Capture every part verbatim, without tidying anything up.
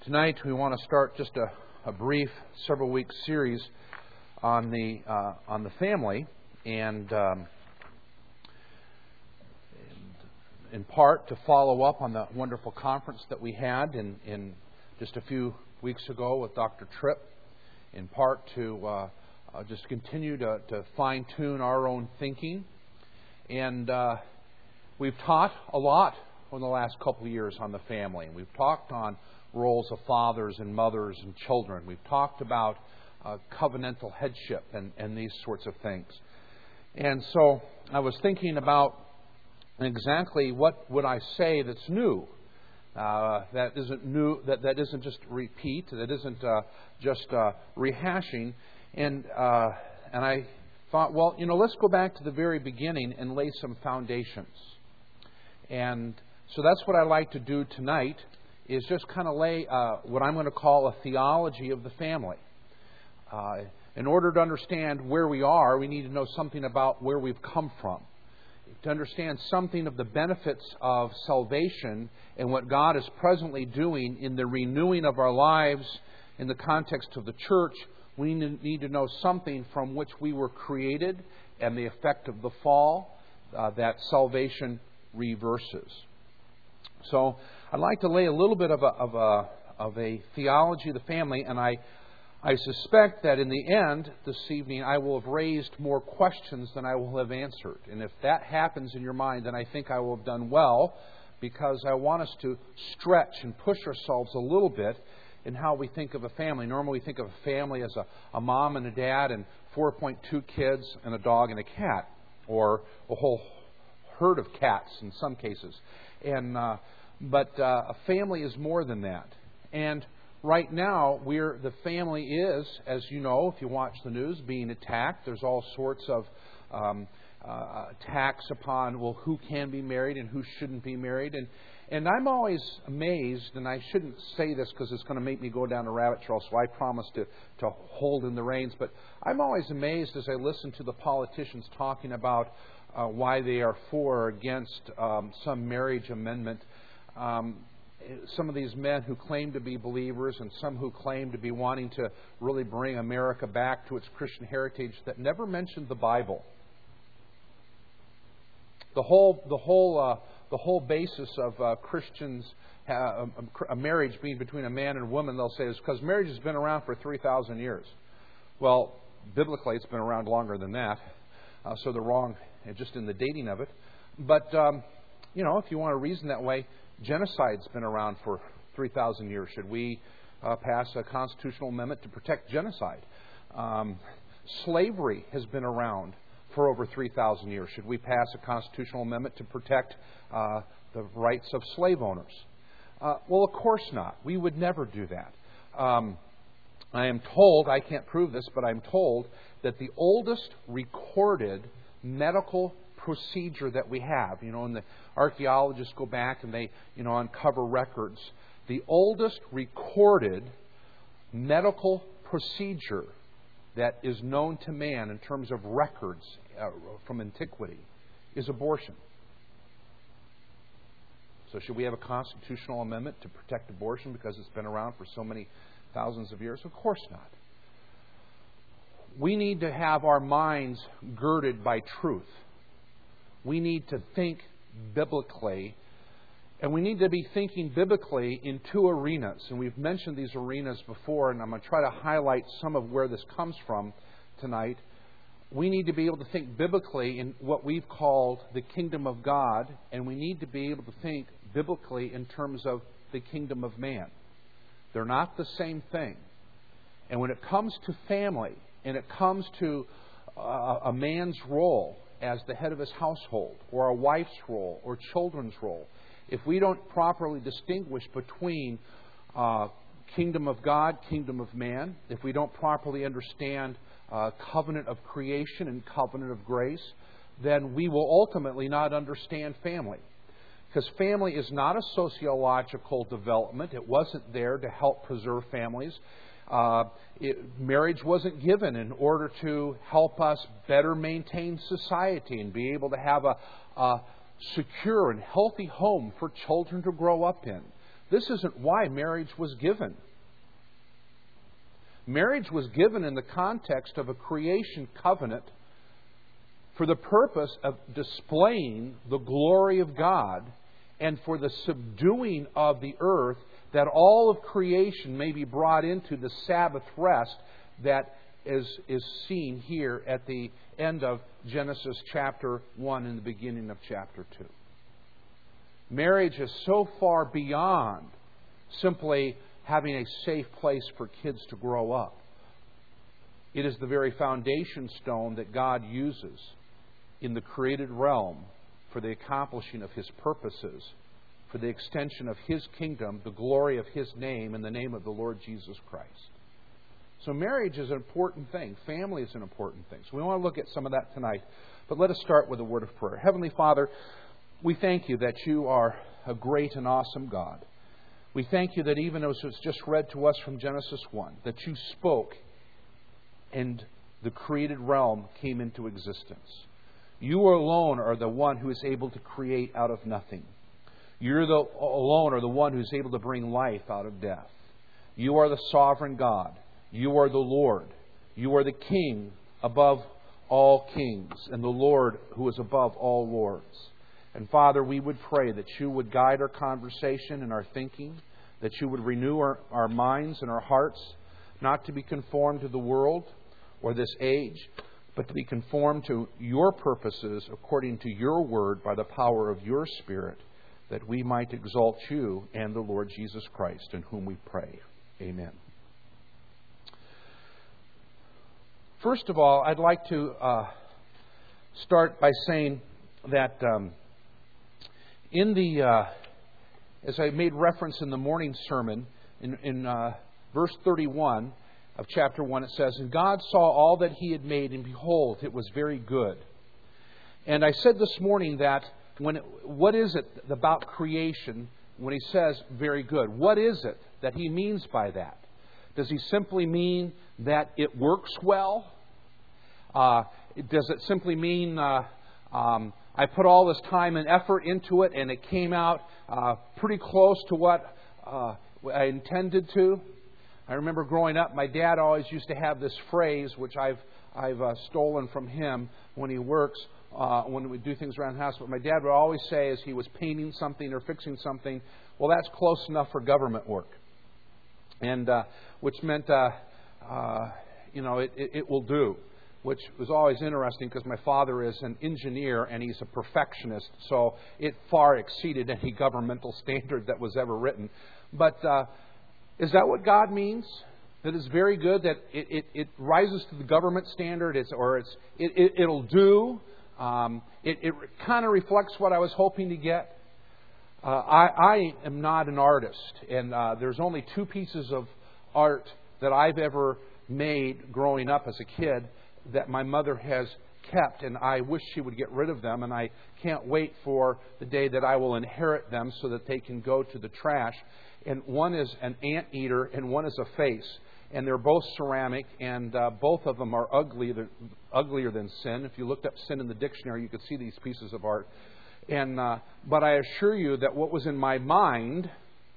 Tonight we want to start just a, a brief several week series on the uh, on the family, and um, in part to follow up on the wonderful conference that we had in, in just a few weeks ago with Doctor Tripp. In part to uh, uh, just continue to, to fine tune our own thinking, and uh, we've taught a lot in the last couple of years on the family. We've talked on roles of fathers and mothers and children. We've talked about uh, covenantal headship and, and these sorts of things. And so I was thinking about exactly what would I say that's new, uh, that isn't new, that, that isn't just repeat, that isn't uh, just uh, rehashing. And uh, and I thought, well, you know, let's go back to the very beginning and lay some foundations. And so that's what I like to do tonight, is just kind of lay uh, what I'm going to call a theology of the family. Uh, in order to understand where we are, we need to know something about where we've come from. To understand something of the benefits of salvation and what God is presently doing in the renewing of our lives in the context of the church, we need to know something from which we were created and the effect of the fall uh, that salvation reverses. So I'd like to lay a little bit of a, of a, of a theology of the family, and I, I suspect that in the end, this evening, I will have raised more questions than I will have answered. And if that happens in your mind, then I think I will have done well, because I want us to stretch and push ourselves a little bit in how we think of a family. Normally we think of a family as a, a mom and a dad and four point two kids and a dog and a cat, or a whole herd of cats in some cases. And uh, but uh, a family is more than that. And right now, we're the family is, as you know, if you watch the news, being attacked. There's all sorts of um, uh, attacks upon, well, who can be married and who shouldn't be married. And and I'm always amazed, and I shouldn't say this because it's going to make me go down a rabbit trail, so I promise to, to hold in the reins. But I'm always amazed as I listen to the politicians talking about uh, why they are for or against um, some marriage amendment. Um, some of these men who claim to be believers and some who claim to be wanting to really bring America back to its Christian heritage that never mentioned the Bible. The whole, the whole, uh, the whole basis of uh, Christians, uh, a, a marriage being between a man and a woman, they'll say, is because marriage has been around for three thousand years. Well, biblically, it's been around longer than that, uh, so they're wrong just in the dating of it. But um, you know, if you want to reason that way, genocide's been around for three thousand years. Should we uh, pass a constitutional amendment to protect genocide? Um, slavery has been around for over three thousand years. Should we pass a constitutional amendment to protect uh, the rights of slave owners? Uh, well, of course not. We would never do that. Um, I am told, I can't prove this, but I'm told that the oldest recorded medical procedure that we have, you know, and the archaeologists go back and they, you know, uncover records. The oldest recorded medical procedure that is known to man in terms of records uh, from antiquity is abortion. So should we have a constitutional amendment to protect abortion because it's been around for so many thousands of years? Of course not. We need to have our minds girded by truth. We need to think biblically, and we need to be thinking biblically in two arenas. And we've mentioned these arenas before, and I'm going to try to highlight some of where this comes from tonight. We need to be able to think biblically in what we've called the kingdom of God, and we need to be able to think biblically in terms of the kingdom of man. They're not the same thing. And when it comes to family, and it comes to uh, a man's role as the head of his household, or a wife's role, or children's role, if we don't properly distinguish between uh, kingdom of God, kingdom of man, if we don't properly understand uh, covenant of creation and covenant of grace, then we will ultimately not understand family. Because family is not a sociological development. It wasn't there to help preserve families. Uh, it, marriage wasn't given in order to help us better maintain society and be able to have a, a secure and healthy home for children to grow up in. This isn't why marriage was given. Marriage was given in the context of a creation covenant for the purpose of displaying the glory of God and for the subduing of the earth, that all of creation may be brought into the Sabbath rest that is, is seen here at the end of Genesis chapter one and the beginning of chapter two. Marriage is so far beyond simply having a safe place for kids to grow up. It is the very foundation stone that God uses in the created realm for the accomplishing of His purposes, for the extension of His kingdom, the glory of His name, and the name of the Lord Jesus Christ. So marriage is an important thing. Family is an important thing. So we want to look at some of that tonight. But let us start with a word of prayer. Heavenly Father, we thank You that You are a great and awesome God. We thank You that even as it's just read to us from Genesis one, that You spoke and the created realm came into existence. You alone are the one who is able to create out of nothing. You're the alone are the one who's able to bring life out of death. You are the sovereign God. You are the Lord. You are the King above all kings and the Lord who is above all lords. And Father, we would pray that You would guide our conversation and our thinking, that You would renew our, our minds and our hearts, not to be conformed to the world or this age, but to be conformed to Your purposes according to Your word by the power of Your Spirit, that we might exalt You and the Lord Jesus Christ, in whom we pray. Amen. First of all, I'd like to uh, start by saying that um, in the, uh, as I made reference in the morning sermon, in, in uh, verse thirty-one of chapter one, it says, "And God saw all that He had made, and behold, it was very good." And I said this morning that when it, what is it about creation when He says very good? What is it that He means by that? Does He simply mean that it works well? Uh, does it simply mean uh, um, I put all this time and effort into it and it came out uh, pretty close to what uh, I intended to? I remember growing up, my dad always used to have this phrase, which I've I've uh, stolen from him when he works, uh, when we do things around the house. But my dad would always say, as he was painting something or fixing something, "Well, that's close enough for government work," and uh, which meant, uh, uh, you know, it, it, it will do. Which was always interesting because my father is an engineer and he's a perfectionist, so it far exceeded any governmental standard that was ever written. But uh, is that what God means? That it's very good, that it, it, it rises to the government standard, it's, or it's it, it, it'll do. Um, it it kind of reflects what I was hoping to get. Uh, I, I am not an artist, and uh, there's only two pieces of art that I've ever made growing up as a kid that my mother has kept, and I wish she would get rid of them, and I can't wait for the day that I will inherit them so that they can go to the trash. And one is an anteater and one is a face, and they're both ceramic, and uh, both of them are ugly, they're uglier than sin. If you looked up sin in the dictionary, you could see these pieces of art. And uh, but I assure you that what was in my mind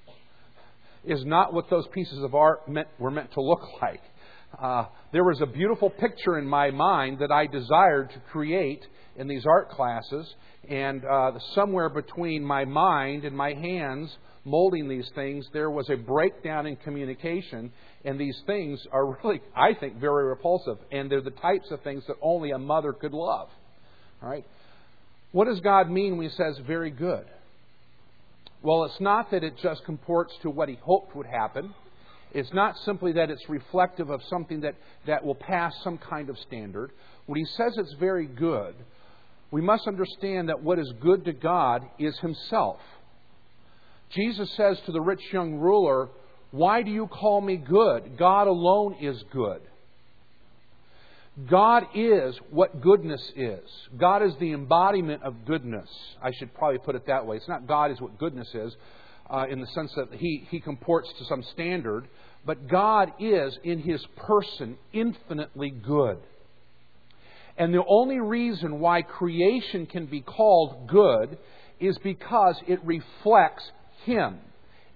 is not what those pieces of art meant, were meant to look like. Uh, there was a beautiful picture in my mind that I desired to create in these art classes, and uh, somewhere between my mind and my hands molding these things, there was a breakdown in communication, and these things are really, I think, very repulsive, and they're the types of things that only a mother could love. All right? What does God mean when He says very good? Well, it's not that it just comports to what He hoped would happen. It's not simply that it's reflective of something that, that will pass some kind of standard. When He says it's very good, we must understand that what is good to God is Himself. Jesus says to the rich young ruler, "Why do you call me good? God alone is good." God is what goodness is. God is the embodiment of goodness. I should probably put it that way. It's not God is what goodness is. Uh, in the sense that he, he comports to some standard. But God is, in His person, infinitely good. And the only reason why creation can be called good is because it reflects Him.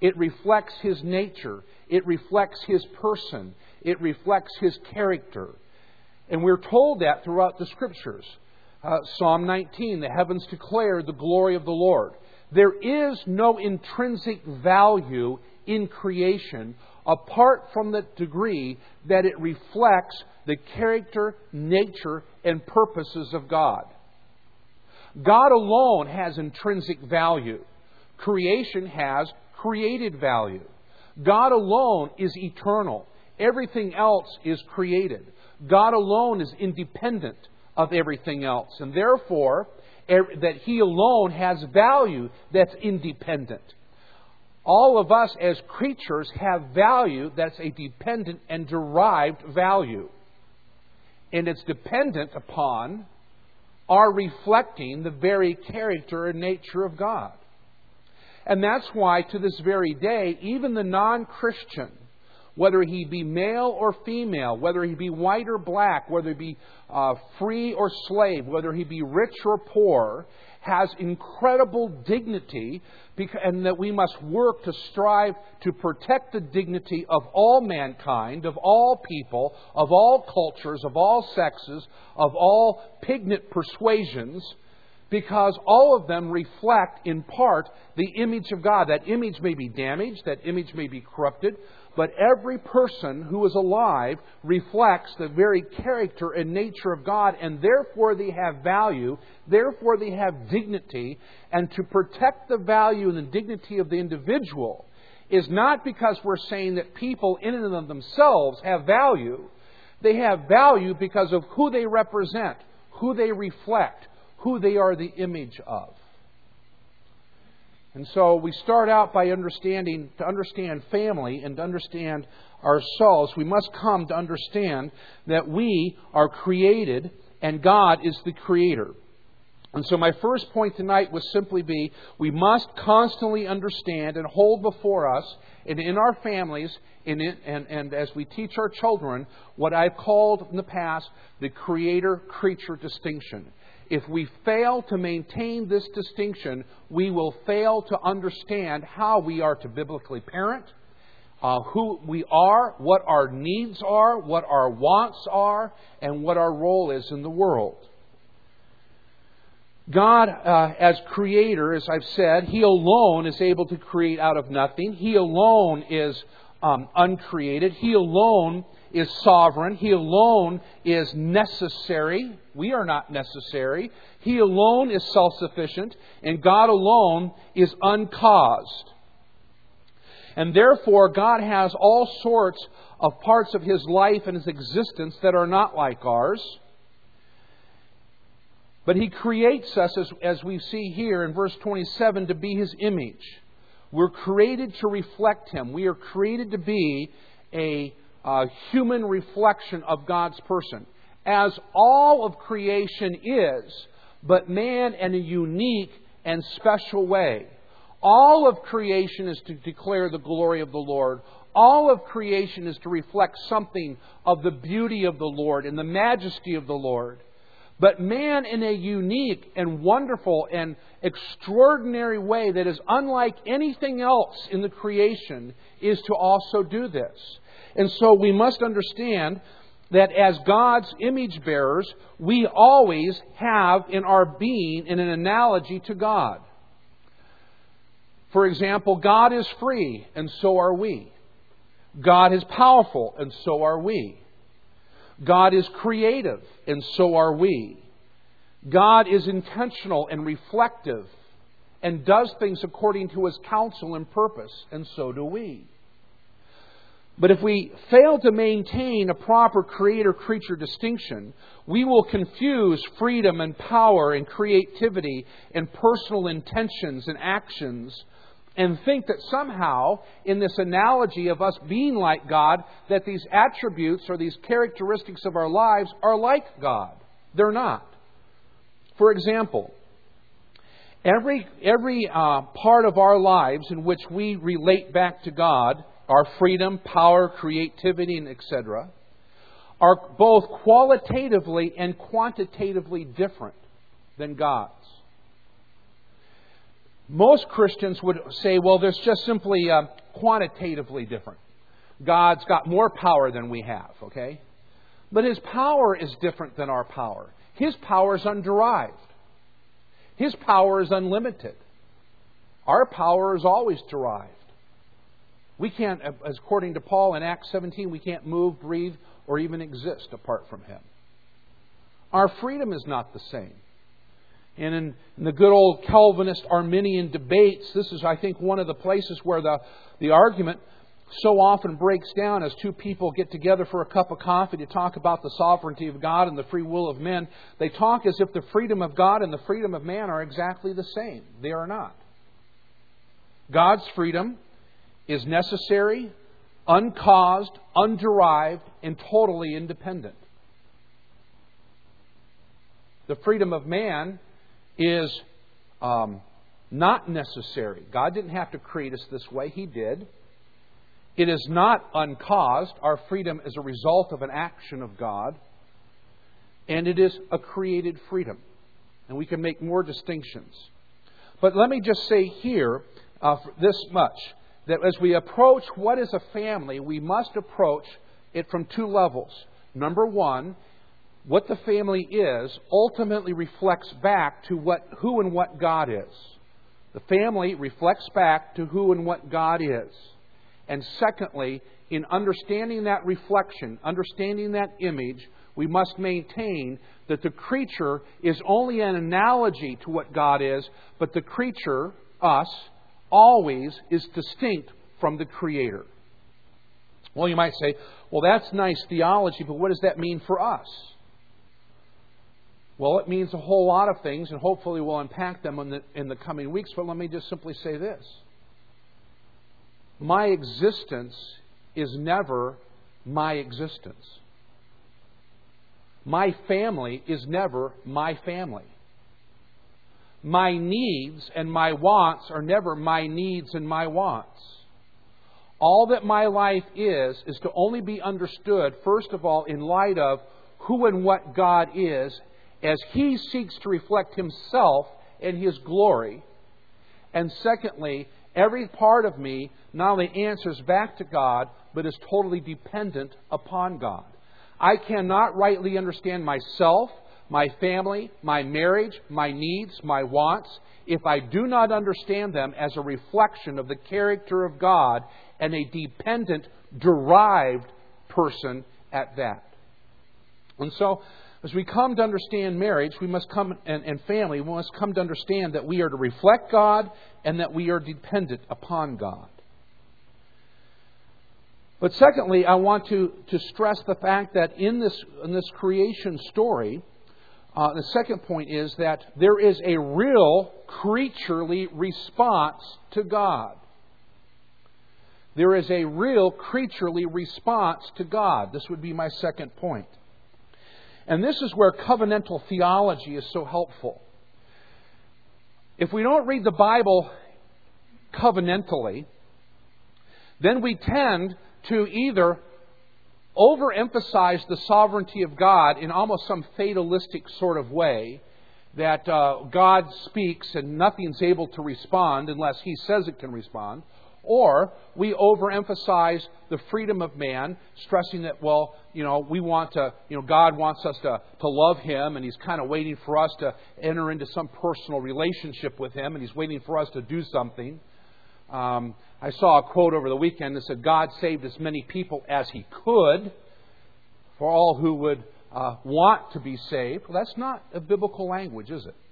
It reflects His nature. It reflects His person. It reflects His character. And we're told that throughout the Scriptures. Uh, Psalm nineteen, the heavens declare the glory of the Lord. There is no intrinsic value in creation apart from the degree that it reflects the character, nature, and purposes of God. God alone has intrinsic value. Creation has created value. God alone is eternal. Everything else is created. God alone is independent of everything else. And therefore, that He alone has value that's independent. All of us as creatures have value that's a dependent and derived value. And it's dependent upon our reflecting the very character and nature of God. And that's why to this very day, even the non-Christian, whether he be male or female, whether he be white or black, whether he be uh, free or slave, whether he be rich or poor, has incredible dignity, because, and that we must work to strive to protect the dignity of all mankind, of all people, of all cultures, of all sexes, of all pignate persuasions, because all of them reflect in part the image of God. That image may be damaged, that image may be corrupted, but every person who is alive reflects the very character and nature of God, and therefore they have value, therefore they have dignity. And to protect the value and the dignity of the individual is not because we're saying that people in and of themselves have value. They have value because of who they represent, who they reflect, who they are the image of. And so we start out by understanding, to understand family and to understand ourselves, we must come to understand that we are created and God is the Creator. And so my first point tonight would simply be, we must constantly understand and hold before us and in our families and, in, and, and as we teach our children, what I've called in the past the Creator-Creature distinction. If we fail to maintain this distinction, we will fail to understand how we are to biblically parent, uh, who we are, what our needs are, what our wants are, and what our role is in the world. God, uh, as Creator, as I've said, He alone is able to create out of nothing. He alone is um, uncreated. He alone is sovereign. He alone is necessary. We are not necessary. He alone is self-sufficient. And God alone is uncaused. And therefore, God has all sorts of parts of His life and His existence that are not like ours. But He creates us, as, as we see here in verse twenty-seven, to be His image. We're created to reflect Him. We are created to be a Uh, human reflection of God's person, as all of creation is, but man in a unique and special way. All of creation is to declare the glory of the Lord. All of creation is to reflect something of the beauty of the Lord and the majesty of the Lord. But man, in a unique and wonderful and extraordinary way that is unlike anything else in the creation, is to also do this. And so we must understand that as God's image bearers, we always have in our being an analogy to God. For example, God is free, and so are we. God is powerful, and so are we. God is creative, and so are we. God is intentional and reflective, and does things according to His counsel and purpose, and so do we. But if we fail to maintain a proper Creator-creature distinction, we will confuse freedom and power and creativity and personal intentions and actions, and think that somehow, in this analogy of us being like God, that these attributes or these characteristics of our lives are like God. They're not. For example, every, every uh, part of our lives in which we relate back to God, our freedom, power, creativity, and et cetera, are both qualitatively and quantitatively different than God's. Most Christians would say, well, there's just simply uh, quantitatively different. God's got more power than we have, okay? But His power is different than our power. His power is underived. His power is unlimited. Our power is always derived. We can't, as according to Paul in Acts seventeen, we can't move, breathe, or even exist apart from Him. Our freedom is not the same. And in, in the good old Calvinist Arminian debates, this is, I think, one of the places where the, the argument so often breaks down as two people get together for a cup of coffee to talk about the sovereignty of God and the free will of men. They talk as if the freedom of God and the freedom of man are exactly the same. They are not. God's freedom is necessary, uncaused, underived, and totally independent. The freedom of man is um, not necessary. God didn't have to create us this way. He did. It is not uncaused. Our freedom is a result of an action of God. And it is a created freedom. And we can make more distinctions. But let me just say here uh, this much. That as we approach what is a family, we must approach it from two levels. Number one, what the family is ultimately reflects back to what, who and what God is. The family reflects back to who and what God is. And secondly, in understanding that reflection, understanding that image, we must maintain that the creature is only an analogy to what God is, but the creature, us, always is distinct from the Creator. Well, you might say, well, that's nice theology, but what does that mean for us? Well, it means a whole lot of things, and hopefully we'll unpack them in the, in the coming weeks, but let me just simply say this. My existence is never my existence. My family is never my family. My needs and my wants are never my needs and my wants. All that my life is, is to only be understood, first of all, in light of who and what God is, as He seeks to reflect Himself and His glory. And secondly, every part of me not only answers back to God, but is totally dependent upon God. I cannot rightly understand myself, my family, my marriage, my needs, my wants, if I do not understand them as a reflection of the character of God and a dependent, derived person at that. And so, as we come to understand marriage, we must come and, and family, we must come to understand that we are to reflect God and that we are dependent upon God. But secondly, I want to, to stress the fact that in this in this creation story, uh, the second point is that there is a real creaturely response to God. There is a real creaturely response to God. This would be my second point. And this is where covenantal theology is so helpful. If we don't read the Bible covenantally, then we tend to either overemphasize the sovereignty of God in almost some fatalistic sort of way, that uh, God speaks and nothing's able to respond unless He says it can respond. Or we overemphasize the freedom of man, stressing that, well, you know, we want to, you know, God wants us to, to love Him, and He's kind of waiting for us to enter into some personal relationship with Him, and He's waiting for us to do something. Um, I saw a quote over the weekend that said, God saved as many people as He could for all who would uh, want to be saved. Well, that's not a biblical language, is it?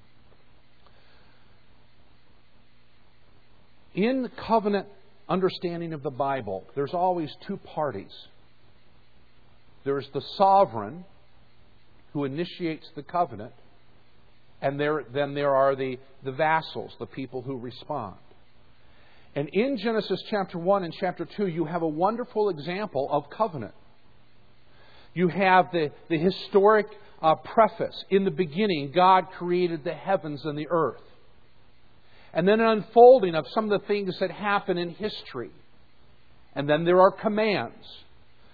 In the covenant understanding of the Bible, there's always two parties. There's the sovereign who initiates the covenant, and there, then there are the, the vassals, the people who respond. And in Genesis chapter one and chapter two, you have a wonderful example of covenant. You have the, the historic uh, preface. In the beginning, God created the heavens and the earth. And then an unfolding of some of the things that happen in history. And then there are commands.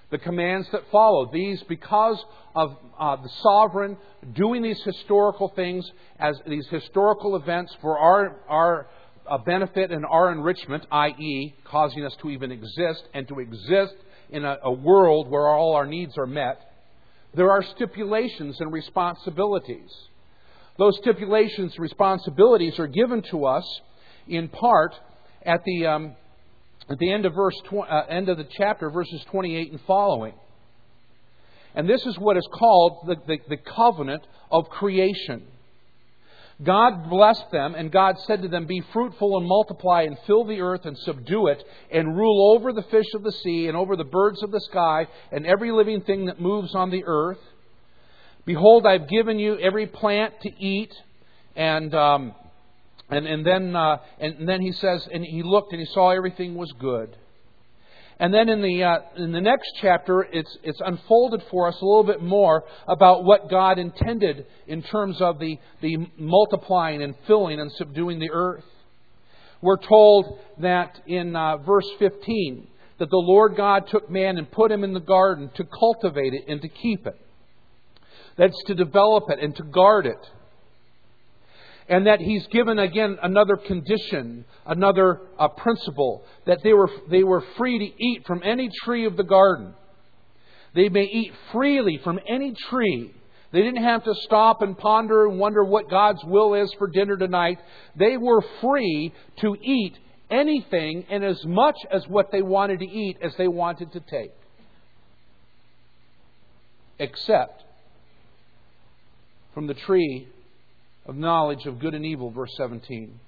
the commands that follow. These, because of uh, the sovereign doing these historical things as these historical events for our, our uh, benefit and our enrichment, that is causing us to even exist and to exist in a, a world where all our needs are met, there are stipulations and responsibilities. Those stipulations and responsibilities are given to us in part at the um, at the end of verse tw- uh, end of the chapter, verses twenty-eight and following. And this is what is called the, the, the covenant of creation. God blessed them, and God said to them, "Be fruitful and multiply, and fill the earth and subdue it, and rule over the fish of the sea, and over the birds of the sky, and every living thing that moves on the earth. Behold, I've given you every plant to eat." And um, and and then uh, and then he says, and he looked and he saw everything was good. And then in the uh, in the next chapter, it's it's unfolded for us a little bit more about what God intended in terms of the the multiplying and filling and subduing the earth. We're told that in uh, verse fifteen that the Lord God took man and put him in the garden to cultivate it and to keep it. That's to develop it and to guard it. And that He's given again another condition, another uh, principle, that they were they were free to eat from any tree of the garden. They may eat freely from any tree. They didn't have to stop and ponder and wonder what God's will is for dinner tonight. They were free to eat anything and as much as what they wanted to eat as they wanted to take. Except from the tree of knowledge of good and evil, verse seventeen.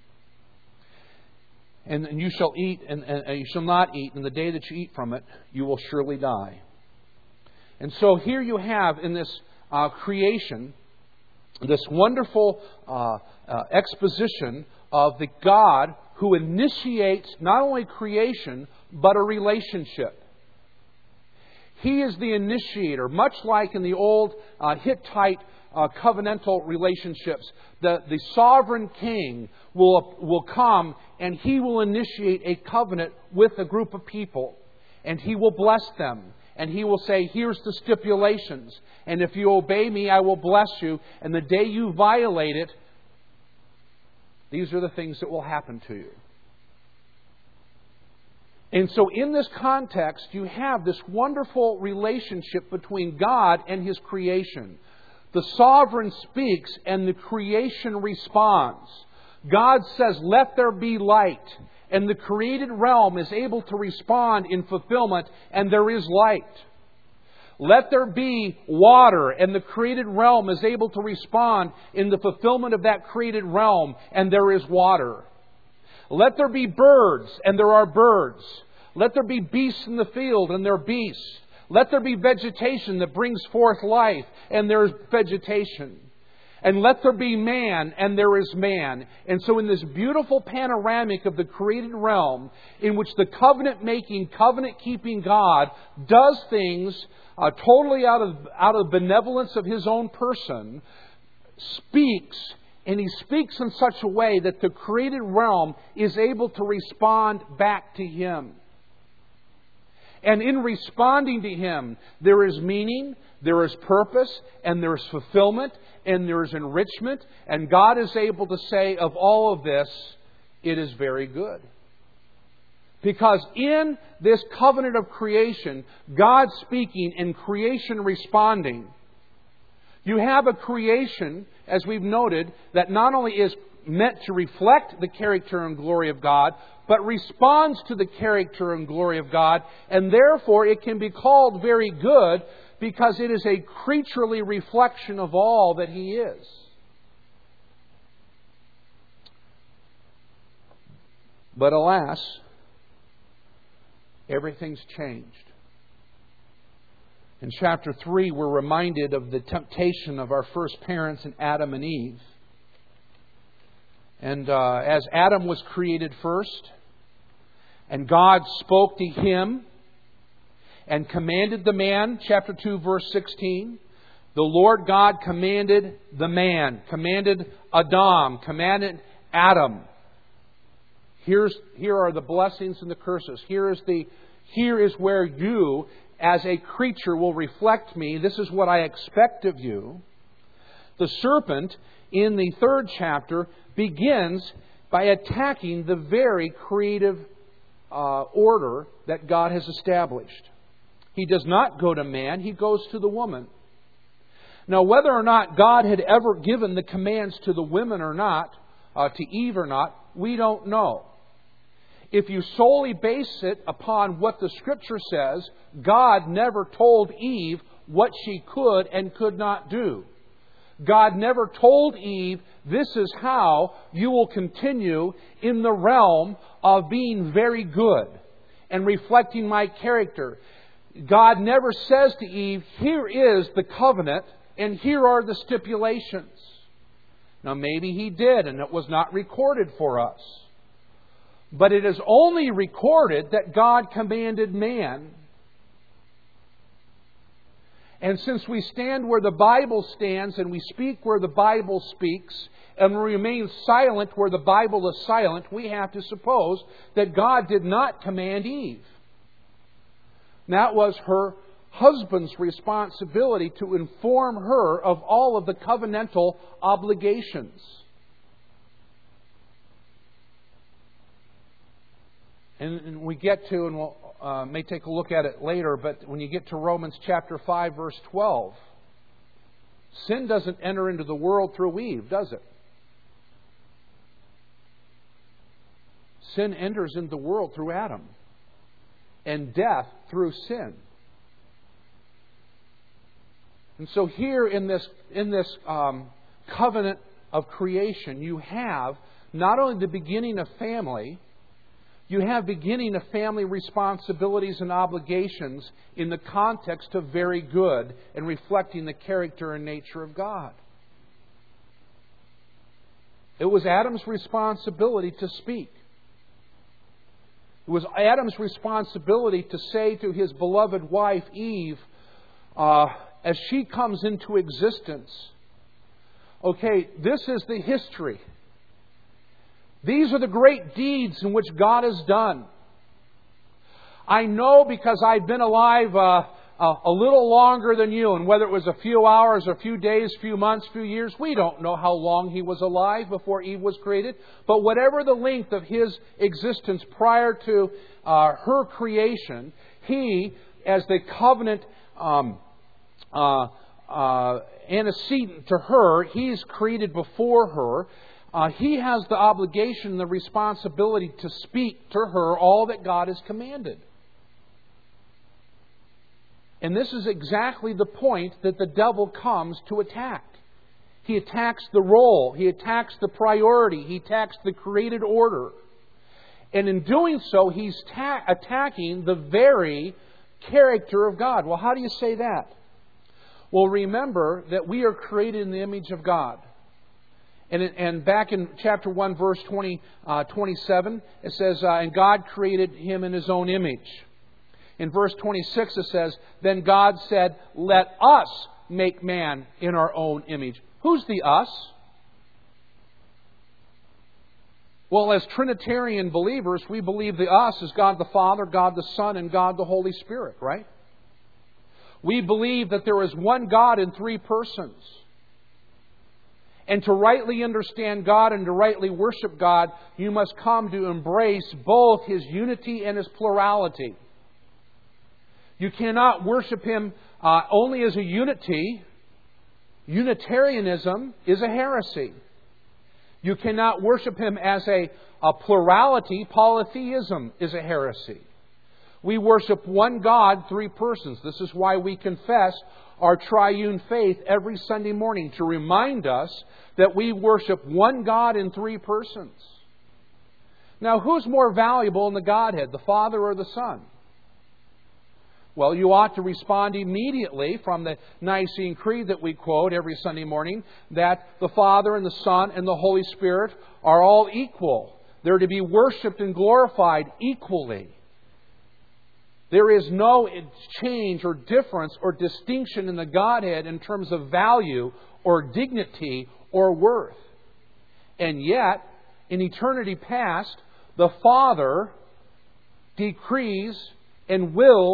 And, and you shall eat, and, and, and you shall not eat, and the day that you eat from it, you will surely die. And so here you have in this uh, creation, this wonderful uh, uh, exposition of the God who initiates not only creation, but a relationship. He is the initiator, much like in the old uh, Hittite Uh, covenantal relationships. The, the sovereign king will, will come and he will initiate a covenant with a group of people. And he will bless them. And he will say, here's the stipulations. And if you obey me, I will bless you. And the day you violate it, these are the things that will happen to you. And so in this context, you have this wonderful relationship between God and His creation. The sovereign speaks and the creation responds. God says, "Let there be light." And the created realm is able to respond in fulfillment, and there is light. "Let there be water," and the created realm is able to respond in the fulfillment of that created realm, and there is water. "Let there be birds," and there are birds. "Let there be beasts in the field," and there are beasts. "Let there be vegetation that brings forth life," and there is vegetation. "And let there be man," and there is man. And so in this beautiful panoramic of the created realm, in which the covenant-making, covenant-keeping God does things uh, totally out of, out of benevolence of His own person, speaks, and He speaks in such a way that the created realm is able to respond back to Him. And in responding to Him, there is meaning, there is purpose, and there is fulfillment, and there is enrichment. And God is able to say of all of this, it is very good. Because in this covenant of creation, God speaking and creation responding, you have a creation, as we've noted, that not only is meant to reflect the character and glory of God, but responds to the character and glory of God, and therefore it can be called very good because it is a creaturely reflection of all that He is. But alas, everything's changed. In chapter three, we're reminded of the temptation of our first parents in Adam and Eve. And uh, as Adam was created first, and God spoke to him and commanded the man, chapter two, verse sixteen, the Lord God commanded the man, commanded Adam, commanded Adam. Here's, here are the blessings and the curses. Here is, the, here is where you as a creature will reflect me. This is what I expect of you. The serpent in the third chapter begins by attacking the very creative uh, order that God has established. He does not go to man, He goes to the woman. Now, whether or not God had ever given the commands to the women or not, uh, to Eve or not, we don't know. If you solely base it upon what the Scripture says, God never told Eve what she could and could not do. God never told Eve, this is how you will continue in the realm of being very good and reflecting my character. God never says to Eve, here is the covenant and here are the stipulations. Now maybe He did and it was not recorded for us. But it is only recorded that God commanded man. And since we stand where the Bible stands and we speak where the Bible speaks and we remain silent where the Bible is silent, we have to suppose that God did not command Eve. That was her husband's responsibility to inform her of all of the covenantal obligations. And we get to, and we'll uh, may take a look at it later, but when you get to Romans chapter five, verse twelve, sin doesn't enter into the world through Eve, does it? Sin enters into the world through Adam, and death through sin. And so here in this in this um, covenant of creation, you have not only the beginning of family, you have beginning of family responsibilities and obligations in the context of very good and reflecting the character and nature of God. It was Adam's responsibility to speak. It was Adam's responsibility to say to his beloved wife Eve, uh, as she comes into existence, okay, this is the history. These are the great deeds in which God has done. I know because I've been alive uh, uh, a little longer than you, and whether it was a few hours, a few days, few months, few years, we don't know how long he was alive before Eve was created. But whatever the length of his existence prior to uh, her creation, he, as the covenant um, uh, uh, antecedent to her, he's created before her. Uh, he has the obligation and the responsibility to speak to her all that God has commanded. And this is exactly the point that the devil comes to attack. He attacks the role. He attacks the priority. He attacks the created order. And in doing so, he's ta- attacking the very character of God. Well, how do you say that? Well, remember that we are created in the image of God. And, and back in chapter one, verse twenty, uh, twenty-seven, it says, uh, and God created him in His own image. In verse twenty-six, it says, then God said, let us make man in our own image. Who's the us? Well, as Trinitarian believers, we believe the us is God the Father, God the Son, and God the Holy Spirit, right? We believe that there is one God in three persons. And to rightly understand God and to rightly worship God, you must come to embrace both His unity and His plurality. You cannot worship Him uh, only as a unity. Unitarianism is a heresy. You cannot worship Him as a, a plurality. Polytheism is a heresy. We worship one God, three persons. This is why we confess our triune faith every Sunday morning, to remind us that we worship one God in three persons. Now, who's more valuable in the Godhead, the Father or the Son? Well, you ought to respond immediately from the Nicene Creed that we quote every Sunday morning, that the Father and the Son and the Holy Spirit are all equal. They're to be worshipped and glorified equally. There is no change or difference or distinction in the Godhead in terms of value or dignity or worth. And yet, in eternity past, the Father decrees and wills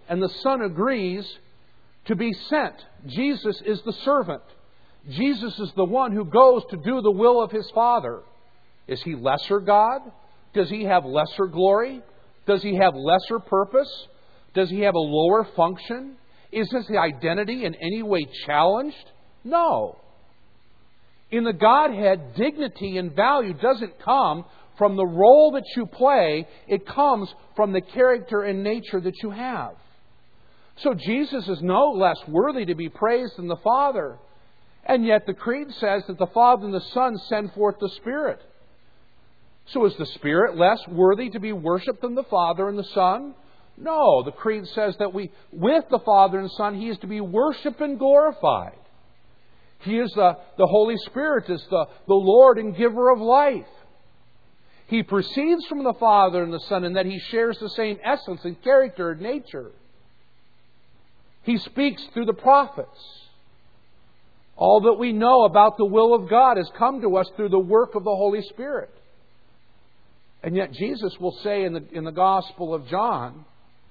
and the Son agrees to be sent. Jesus is the servant. Jesus is the one who goes to do the will of His Father. Is He lesser God? Does He have lesser glory? Does He have lesser purpose? Does He have a lower function? Is His identity in any way challenged? No. In the Godhead, dignity and value doesn't come from the role that you play. It comes from the character and nature that you have. So Jesus is no less worthy to be praised than the Father. And yet the Creed says that the Father and the Son send forth the Spirit. So is the Spirit less worthy to be worshipped than the Father and the Son? No. The Creed says that we, with the Father and Son, He is to be worshipped and glorified. He is the, the Holy Spirit, is the, the Lord and giver of life. He proceeds from the Father and the Son in that He shares the same essence and character and nature. He speaks through the prophets. All that we know about the will of God has come to us through the work of the Holy Spirit. And yet Jesus will say in the, in the Gospel of John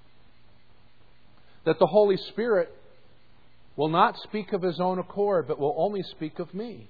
that the Holy Spirit will not speak of His own accord, but will only speak of me.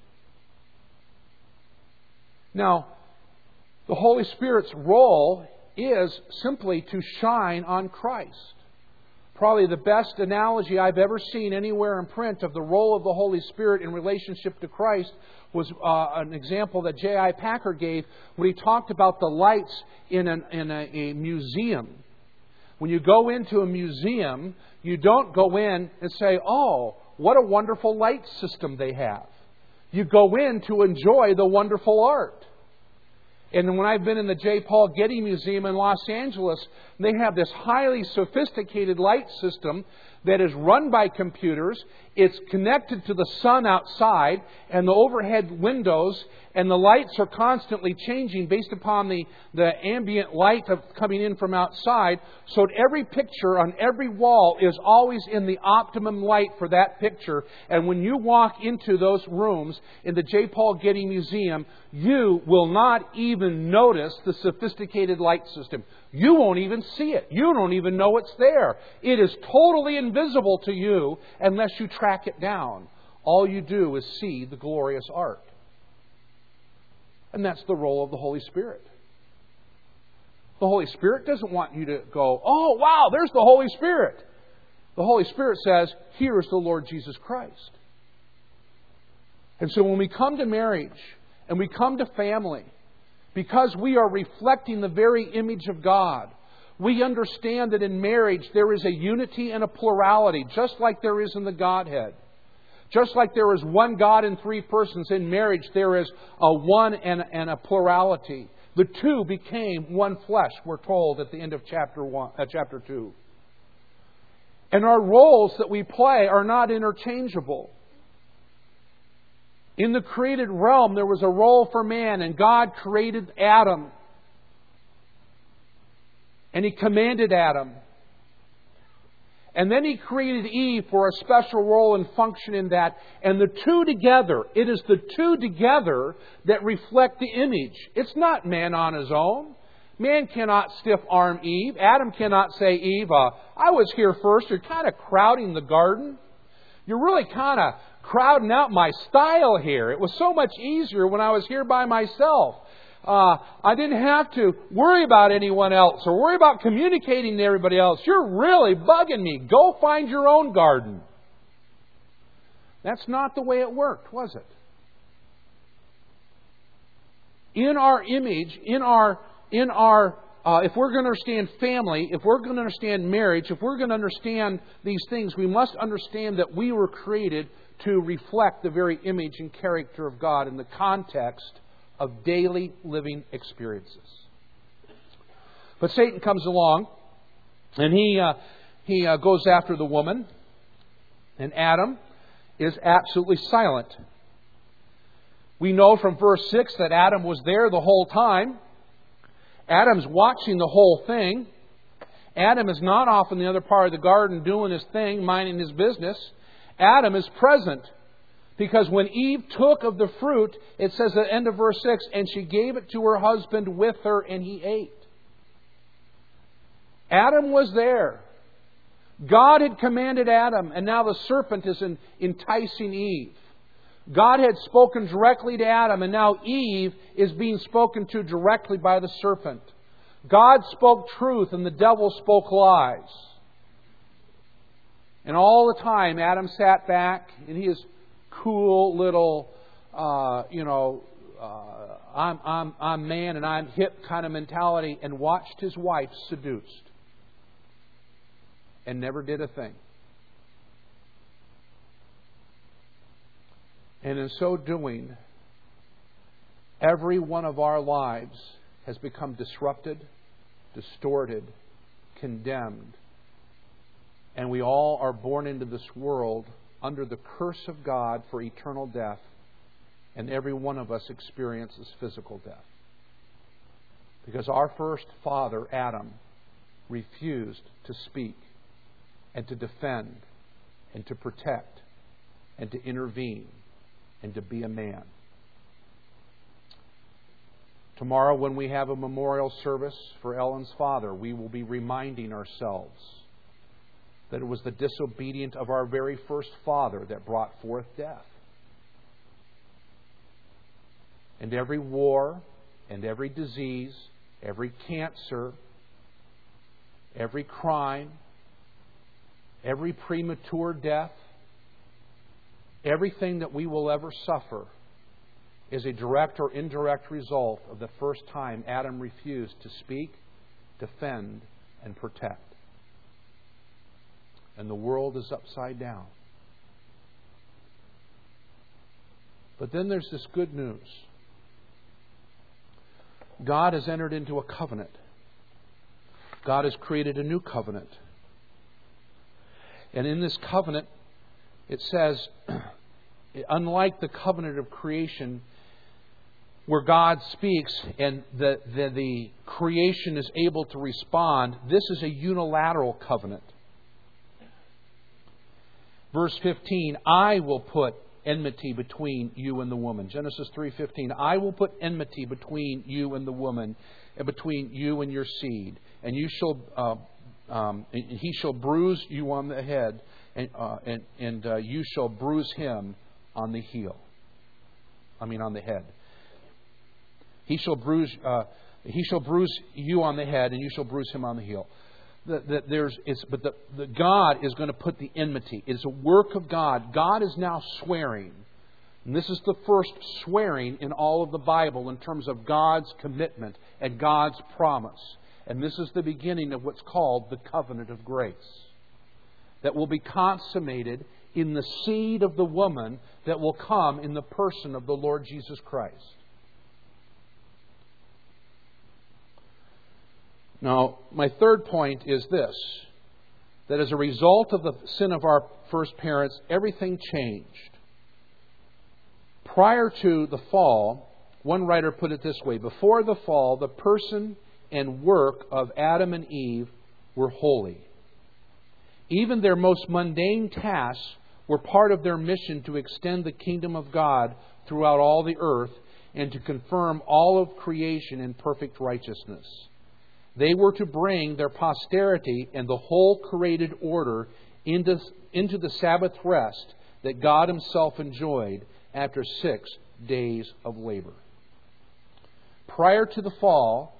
Now, the Holy Spirit's role is simply to shine on Christ. Probably the best analogy I've ever seen anywhere in print of the role of the Holy Spirit in relationship to Christ was uh, an example that J I Packer gave when he talked about the lights in, an, in a, a museum. When you go into a museum, you don't go in and say, oh, what a wonderful light system they have. You go in to enjoy the wonderful art. And when I've been in the J. Paul Getty Museum in Los Angeles, they have this highly sophisticated light system that is run by computers. It's connected to the sun outside and the overhead windows, and the lights are constantly changing based upon the, the ambient light of coming in from outside. So that every picture on every wall is always in the optimum light for that picture. And when you walk into those rooms in the J. Paul Getty Museum, you will not even notice the sophisticated light system. You won't even see it. You don't even know it's there. It is totally invisible to you unless you track it down. All you do is see the glorious art. And that's the role of the Holy Spirit. The Holy Spirit doesn't want you to go, oh, wow, there's the Holy Spirit. The Holy Spirit says, here is the Lord Jesus Christ. And so when we come to marriage and we come to family, because we are reflecting the very image of God, we understand that in marriage there is a unity and a plurality, just like there is in the Godhead. Just like there is one God in three persons, in marriage there is a one and, and a plurality. The two became one flesh, we're told at the end of chapter one, uh, chapter two. And our roles that we play are not interchangeable. In the created realm, there was a role for man, and God created Adam. And He commanded Adam. And then He created Eve for a special role and function in that. And the two together, it is the two together that reflect the image. It's not man on his own. Man cannot stiff-arm Eve. Adam cannot say, Eve, uh, I was here first. You're kind of crowding the garden. You're really kind of crowding out my style here. It was so much easier when I was here by myself. Uh, I didn't have to worry about anyone else or worry about communicating to everybody else. You're really bugging me. Go find your own garden. That's not the way it worked, was it? In our image, in our, in our, uh, if we're going to understand family, if we're going to understand marriage, if we're going to understand these things, we must understand that we were created to reflect the very image and character of God in the context of daily living experiences. But Satan comes along and he uh, he uh, goes after the woman, and Adam is absolutely silent. We know from verse six that Adam was there the whole time. Adam's watching the whole thing. Adam is not off in the other part of the garden doing his thing, minding his business. Adam is present. Because when Eve took of the fruit, it says at the end of verse six, and she gave it to her husband with her, and he ate. Adam was there. God had commanded Adam, and now the serpent is enticing Eve. God had spoken directly to Adam, and now Eve is being spoken to directly by the serpent. God spoke truth, and the devil spoke lies. And all the time, Adam sat back in his cool little, uh, you know, uh, I'm, I'm, I'm man and I'm hip kind of mentality, and watched his wife seduced. And never did a thing. And in so doing, every one of our lives has become disrupted, distorted, condemned. And we all are born into this world under the curse of God for eternal death. And every one of us experiences physical death. Because our first father, Adam, refused to speak and to defend and to protect and to intervene and to be a man. Tomorrow, when we have a memorial service for Ellen's father, we will be reminding ourselves that it was the disobedience of our very first father that brought forth death. And every war and every disease, every cancer, every crime, every premature death, everything that we will ever suffer is a direct or indirect result of the first time Adam refused to speak, defend, and protect. And the world is upside down. But then there's this good news. God has entered into a covenant. God has created a new covenant. And in this covenant, it says, unlike the covenant of creation, where God speaks and the, the, the creation is able to respond, this is a unilateral covenant. Verse fifteen, I will put enmity between you and the woman. Genesis three fifteen, I will put enmity between you and the woman, and between you and your seed. And you shall, uh, um, he shall bruise you on the head, and uh, and, and uh, you shall bruise him on the heel. I mean, on the head. He shall bruise. Uh, he shall bruise you on the head, and you shall bruise him on the heel. That the, there's, it's, but the, the God is going to put the enmity. It's a work of God. God is now swearing. And this is the first swearing in all of the Bible in terms of God's commitment and God's promise. And this is the beginning of what's called the covenant of grace. That will be consummated in the seed of the woman that will come in the person of the Lord Jesus Christ. Now, my third point is this, that as a result of the sin of our first parents, everything changed. Prior to the fall, one writer put it this way, before the fall, the person and work of Adam and Eve were holy. Even their most mundane tasks were part of their mission to extend the kingdom of God throughout all the earth and to confirm all of creation in perfect righteousness. They were to bring their posterity and the whole created order into, into the Sabbath rest that God Himself enjoyed after six days of labor. Prior to the fall,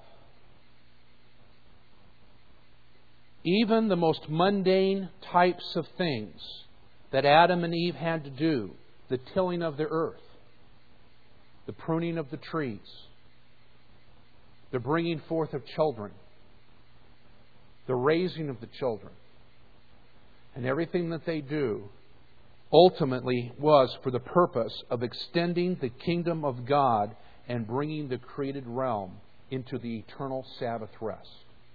even the most mundane types of things that Adam and Eve had to do, the tilling of the earth, the pruning of the trees, the bringing forth of children, the raising of the children, and everything that they do ultimately was for the purpose of extending the kingdom of God and bringing the created realm into the eternal Sabbath rest.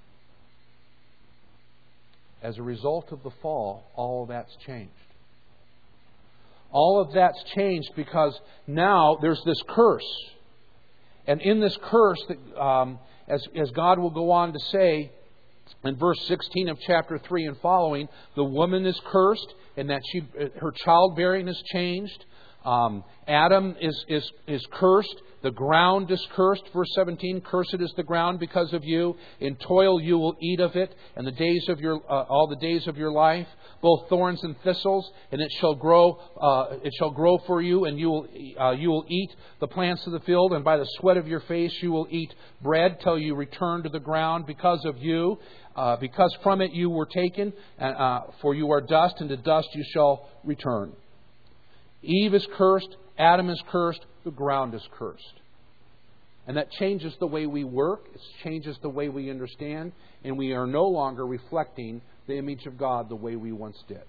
As a result of the fall, all of that's changed. All of that's changed because now there's this curse. And in this curse, that, um, as, as God will go on to say in verse sixteen of chapter three and following, the woman is cursed and that she, her childbearing is changed. Um, Adam is, is, is cursed. The ground is cursed. Verse seventeen, cursed is the ground because of you. In toil you will eat of it, and the days of your uh, all the days of your life, both thorns and thistles, and it shall grow. Uh, it shall grow for you, and you will uh, you will eat the plants of the field, and by the sweat of your face you will eat bread till you return to the ground because of you, uh, because from it you were taken. Uh, for you are dust, and to dust you shall return. Eve is cursed, Adam is cursed, the ground is cursed. And that changes the way we work, it changes the way we understand, and we are no longer reflecting the image of God the way we once did.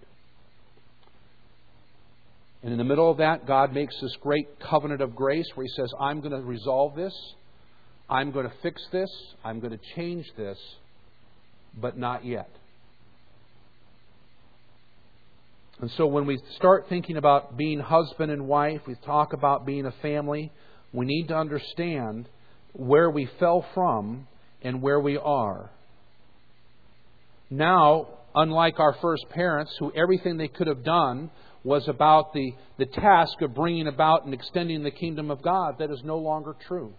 And in the middle of that, God makes this great covenant of grace where He says, I'm going to resolve this, I'm going to fix this, I'm going to change this, but not yet. And so when we start thinking about being husband and wife, we talk about being a family, we need to understand where we fell from and where we are. Now, unlike our first parents, who everything they could have done was about the, the task of bringing about and extending the kingdom of God, that is no longer true.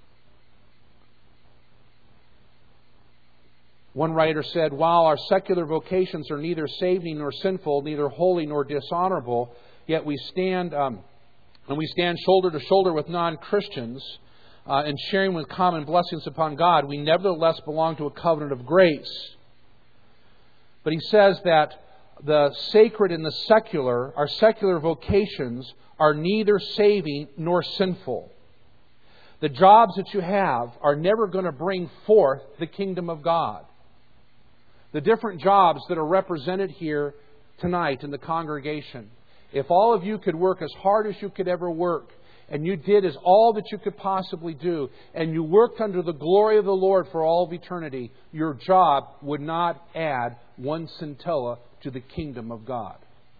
One writer said, while our secular vocations are neither saving nor sinful, neither holy nor dishonorable, yet we stand um, and we stand shoulder to shoulder with non-Christians uh, and sharing with common blessings upon God, we nevertheless belong to a covenant of grace. But he says that the sacred and the secular, our secular vocations, are neither saving nor sinful. The jobs that you have are never going to bring forth the kingdom of God. The different jobs that are represented here tonight in the congregation, if all of you could work as hard as you could ever work, and you did as all that you could possibly do, and you worked under the glory of the Lord for all of eternity, your job would not add one scintilla to the kingdom of God.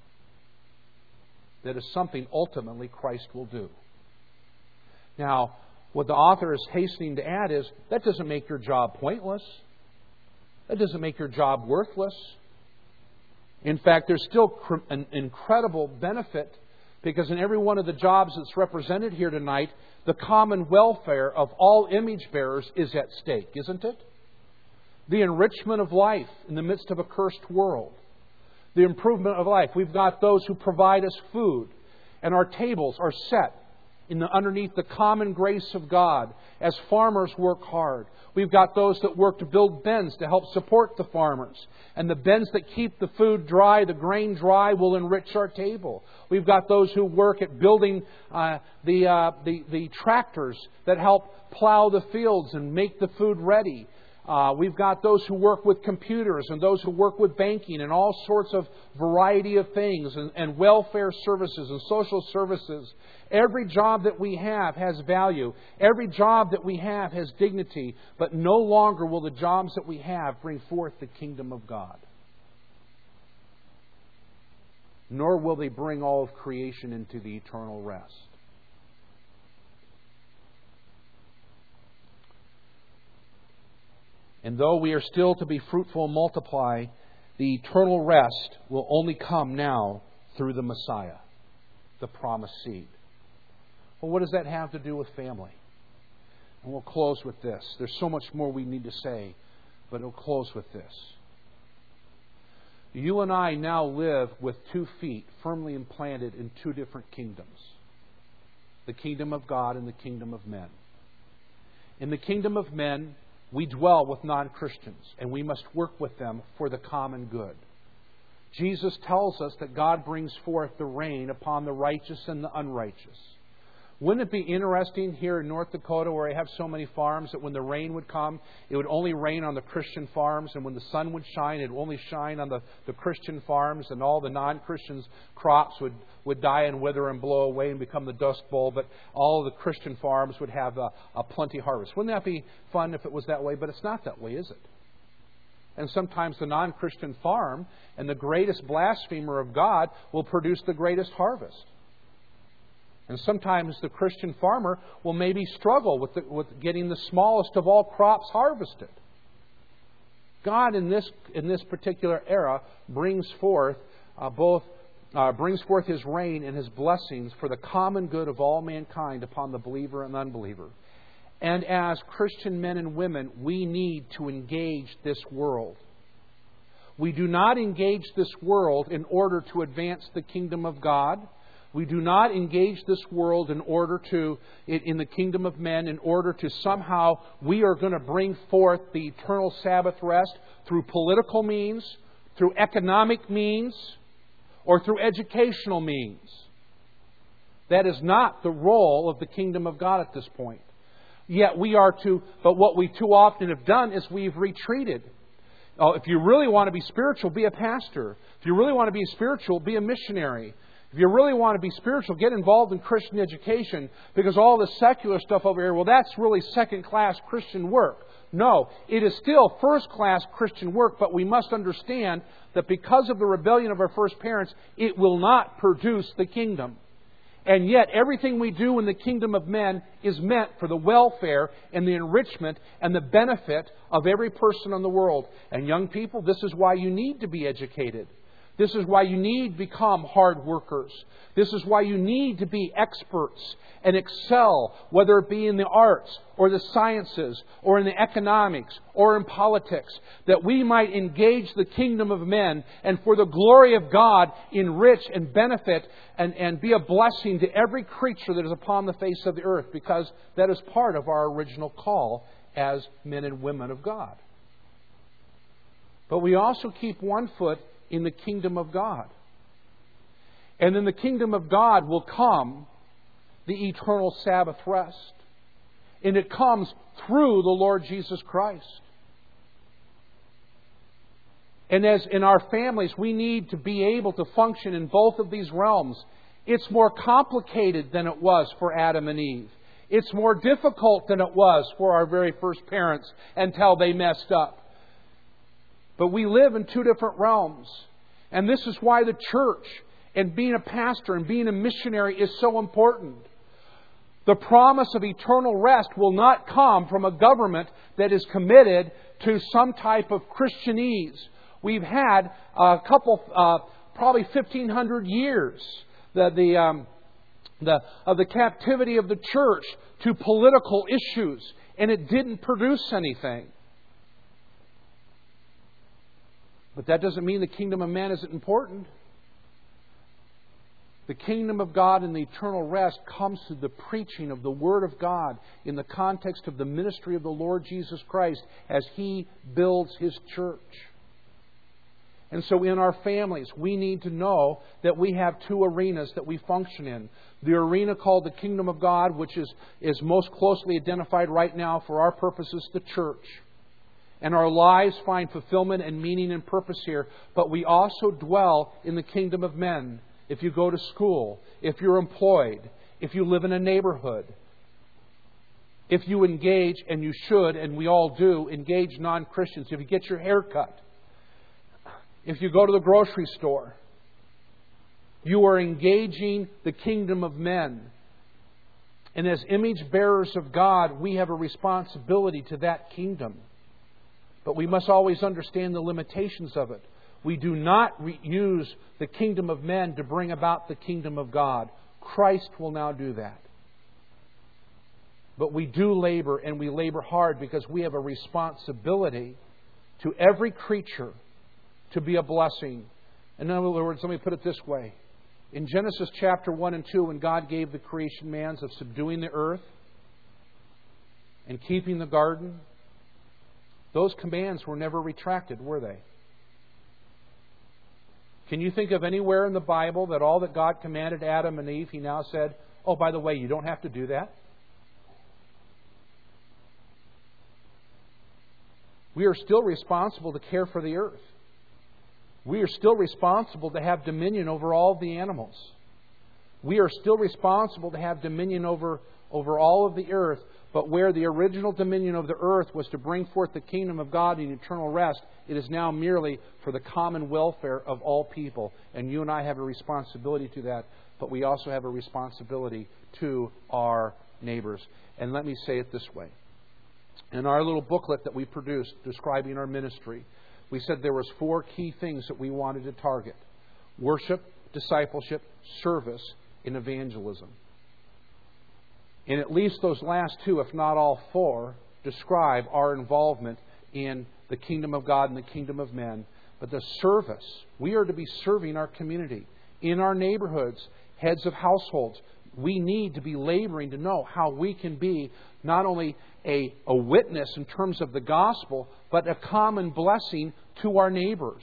That is something ultimately Christ will do. Now, what the author is hastening to add is, that doesn't make your job pointless. That doesn't make your job worthless. In fact, there's still an incredible benefit, because in every one of the jobs that's represented here tonight, the common welfare of all image bearers is at stake, isn't it? The enrichment of life in the midst of a cursed world. The improvement of life. We've got those who provide us food, and our tables are set in the, underneath the common grace of God as farmers work hard. We've got those that work to build bins to help support the farmers. And the bins that keep the food dry, the grain dry, will enrich our table. We've got those who work at building uh, the, uh, the, the tractors that help plow the fields and make the food ready. Uh, we've got those who work with computers and those who work with banking and all sorts of variety of things and, and welfare services and social services. Every job that we have has value. Every job that we have has dignity. But no longer will the jobs that we have bring forth the kingdom of God. Nor will they bring all of creation into the eternal rest. And though we are still to be fruitful and multiply, the eternal rest will only come now through the Messiah, the promised seed. Well, what does that have to do with family? And we'll close with this. There's so much more we need to say, but we'll close with this. You and I now live with two feet firmly implanted in two different kingdoms. The kingdom of God and the kingdom of men. In the kingdom of men, we dwell with non-Christians, and we must work with them for the common good. Jesus tells us that God brings forth the rain upon the righteous and the unrighteous. Wouldn't it be interesting here in North Dakota, where I have so many farms, that when the rain would come, it would only rain on the Christian farms, and when the sun would shine, it would only shine on the, the Christian farms, and all the non-Christians' crops would, would die and wither and blow away and become the dust bowl, but all of the Christian farms would have a, a plenty harvest. Wouldn't that be fun if it was that way? But it's not that way, is it? And sometimes the non-Christian farm and the greatest blasphemer of God will produce the greatest harvest. And sometimes the Christian farmer will maybe struggle with, the, with getting the smallest of all crops harvested. God in this, in this particular era brings forth uh, both uh, brings forth His rain and His blessings for the common good of all mankind upon the believer and unbeliever. And as Christian men and women, we need to engage this world. We do not engage this world in order to advance the kingdom of God. We do not engage this world in order to, in the kingdom of men, in order to somehow we are going to bring forth the eternal Sabbath rest through political means, through economic means, or through educational means. That is not the role of the kingdom of God at this point. Yet we are to, but what we too often have done is we've retreated. Oh, if you really want to be spiritual, be a pastor. If you really want to be spiritual, be a missionary. If you really want to be spiritual, get involved in Christian education, because all this secular stuff over here, well, that's really second-class Christian work. No, it is still first-class Christian work, but we must understand that because of the rebellion of our first parents, it will not produce the kingdom. And yet, everything we do in the kingdom of men is meant for the welfare and the enrichment and the benefit of every person in the world. And young people, this is why you need to be educated. This is why you need to become hard workers. This is why you need to be experts and excel, whether it be in the arts or the sciences or in the economics or in politics, that we might engage the kingdom of men and for the glory of God enrich and benefit and, and be a blessing to every creature that is upon the face of the earth, because that is part of our original call as men and women of God. But we also keep one foot in the kingdom of God. And in the kingdom of God will come the eternal Sabbath rest. And it comes through the Lord Jesus Christ. And as in our families, we need to be able to function in both of these realms. It's more complicated than it was for Adam and Eve. It's more difficult than it was for our very first parents until they messed up. But we live in two different realms. And this is why the church and being a pastor and being a missionary is so important. The promise of eternal rest will not come from a government that is committed to some type of Christianese. We've had a couple, uh, probably fifteen hundred years, the, the, um, the, of the captivity of the church to political issues, and it didn't produce anything. But that doesn't mean the kingdom of man isn't important. The kingdom of God and the eternal rest comes through the preaching of the Word of God in the context of the ministry of the Lord Jesus Christ as He builds His church. And so in our families, we need to know that we have two arenas that we function in. The arena called the kingdom of God, which is, is most closely identified right now for our purposes, the church. And our lives find fulfillment and meaning and purpose here. But we also dwell in the kingdom of men. If you go to school, if you're employed, if you live in a neighborhood, if you engage, and you should, and we all do, engage non-Christians, if you get your hair cut, if you go to the grocery store, you are engaging the kingdom of men. And as image bearers of God, we have a responsibility to that kingdom. But we must always understand the limitations of it. We do not re- use the kingdom of men to bring about the kingdom of God. Christ will now do that. But we do labor, and we labor hard, because we have a responsibility to every creature to be a blessing. In other words, let me put it this way. In Genesis chapter one and two, when God gave the creation commands of subduing the earth and keeping the garden, those commands were never retracted, were they? Can you think of anywhere in the Bible that all that God commanded Adam and Eve, He now said, oh, by the way, you don't have to do that? We are still responsible to care for the earth. We are still responsible to have dominion over all of the animals. We are still responsible to have dominion over, over all of the earth. But where the original dominion of the earth was to bring forth the kingdom of God in eternal rest, it is now merely for the common welfare of all people. And you and I have a responsibility to that, but we also have a responsibility to our neighbors. And let me say it this way. In our little booklet that we produced describing our ministry, we said there was four key things that we wanted to target. Worship, discipleship, service, and evangelism. And at least those last two, if not all four, describe our involvement in the kingdom of God and the kingdom of men. But the service, we are to be serving our community, in our neighborhoods, heads of households. We need to be laboring to know how we can be not only a, a witness in terms of the gospel, but a common blessing to our neighbors.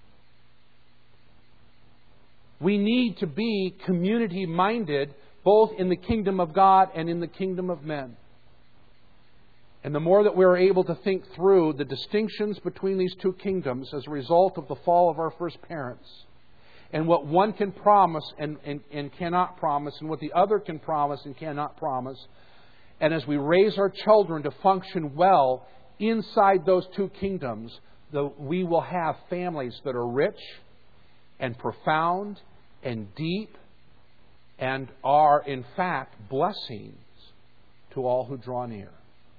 We need to be community-minded, both in the kingdom of God and in the kingdom of men. And the more that we're able to think through the distinctions between these two kingdoms as a result of the fall of our first parents, and what one can promise and, and, and cannot promise, and what the other can promise and cannot promise, and as we raise our children to function well inside those two kingdoms, the, we will have families that are rich and profound and deep and are, in fact, blessings to all who draw near.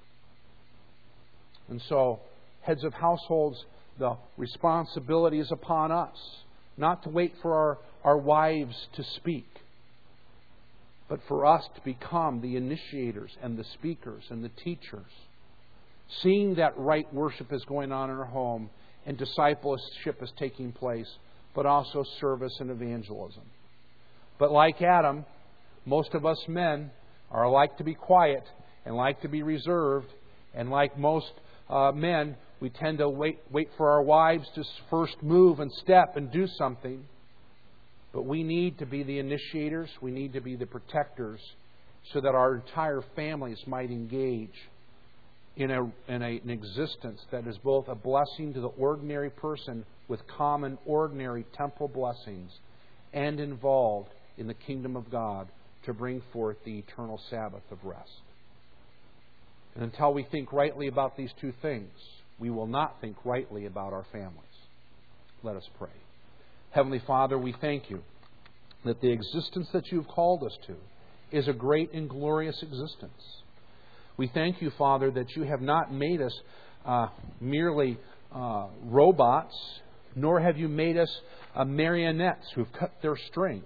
And so, heads of households, the responsibility is upon us, not to wait for our, our wives to speak, but for us to become the initiators and the speakers and the teachers, seeing that right worship is going on in our home and discipleship is taking place, but also service and evangelism. But like Adam, most of us men are like to be quiet and like to be reserved, and like most uh, men, we tend to wait wait for our wives to first move and step and do something. But we need to be the initiators. We need to be the protectors so that our entire families might engage in, a, in a, an existence that is both a blessing to the ordinary person with common, ordinary temporal blessings, and involved in the kingdom of God to bring forth the eternal Sabbath of rest. And until we think rightly about these two things, we will not think rightly about our families. Let us pray. Heavenly Father, we thank you that the existence that you've called us to is a great and glorious existence. We thank you, Father, that you have not made us uh, merely uh, robots, nor have you made us uh, marionettes who've cut their strings.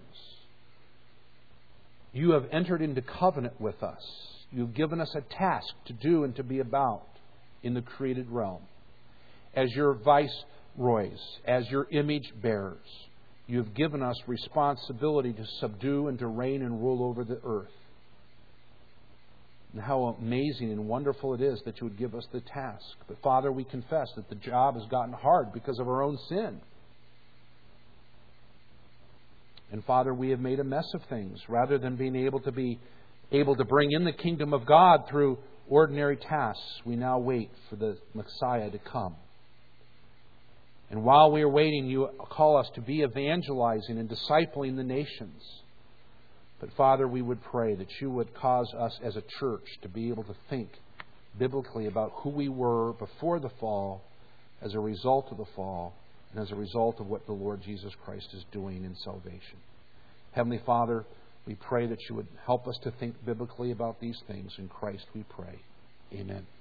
You have entered into covenant with us. You've given us a task to do and to be about in the created realm. As your viceroys, as your image bearers, you have given us responsibility to subdue and to reign and rule over the earth. And how amazing and wonderful it is that you would give us the task. But Father, we confess that the job has gotten hard because of our own sin. And Father, we have made a mess of things. Rather than being able to be able to bring in the kingdom of God through ordinary tasks, we now wait for the Messiah to come. And while we are waiting, you call us to be evangelizing and discipling the nations. But Father, we would pray that you would cause us as a church to be able to think biblically about who we were before the fall, as a result of the fall, and as a result of what the Lord Jesus Christ is doing in salvation. Heavenly Father, we pray that you would help us to think biblically about these things. In Christ we pray. Amen.